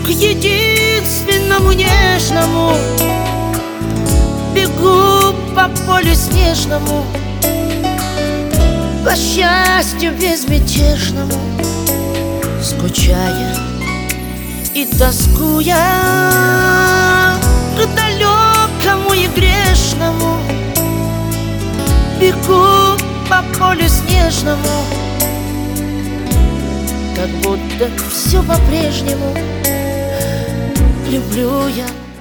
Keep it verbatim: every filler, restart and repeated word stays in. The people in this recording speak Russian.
к единственному нежному. Бегу по полю снежному, по счастью безмятежному, скучая и тоскуя к далекому и грешному. Бегу по полю снежному, как будто все по-прежнему. Люблю я